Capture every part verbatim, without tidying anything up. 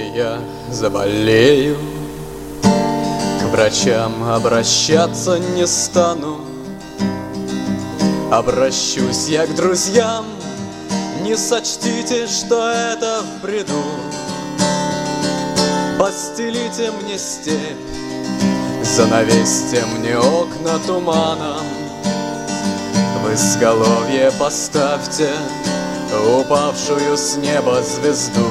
я заболею, к врачам обращаться не стану. Обращусь я к друзьям, не сочтите, что это в бреду. Постелите мне степь, занавесьте мне окна туманом. В изголовье поставьте упавшую с неба звезду.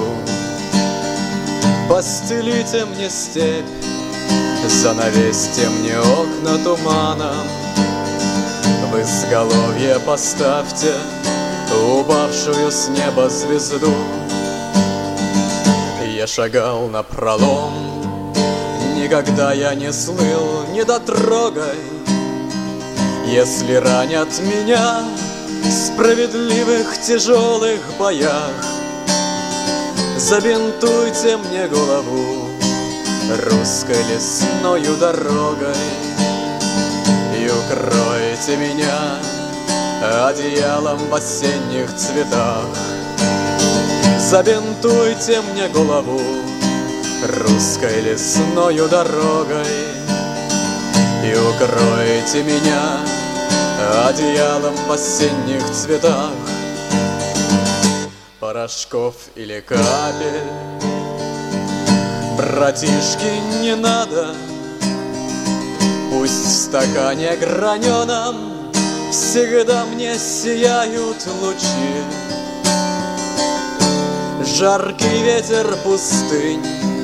Постелите мне степь, занавесьте мне окна туманом. В изголовье поставьте упавшую с неба звезду. Я шагал напролом, никогда я не слыл недотрогой. Если ранят меня в справедливых тяжелых боях, забинтуйте мне голову русской лесною дорогой и укройте меня одеялом в осенних цветах. Забинтуйте мне голову русской лесною дорогой и укройте меня одеялом в осенних цветах. Порошков или капель, братишки, не надо. Пусть в стакане граненом всегда мне сияют лучи. Жаркий ветер пустынь,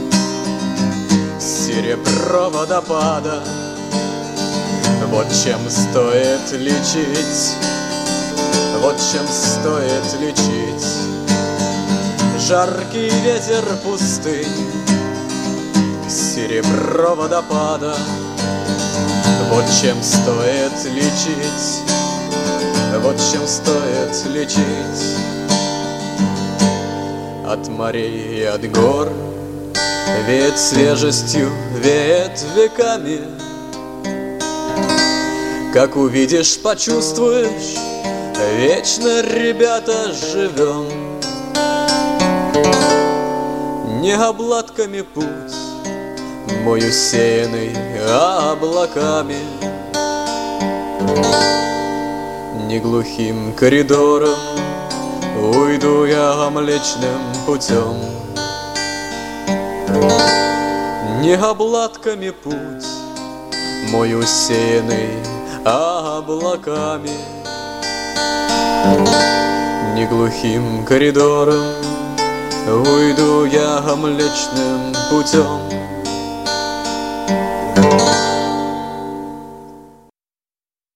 серебро водопада, вот чем стоит лечить, вот чем стоит лечить. Жаркий ветер пустынь, серебро водопада, вот чем стоит лечить, вот чем стоит лечить. От морей и от гор веет свежестью, веет веками. Как увидишь, почувствуешь, вечно, ребята, живем. Не обладками путь мой усеянный облаками, не глухим коридором уйду я Млечным путем. Не обладками путь мой усеянный облаками, не глухим коридором уйду я Млечным путем.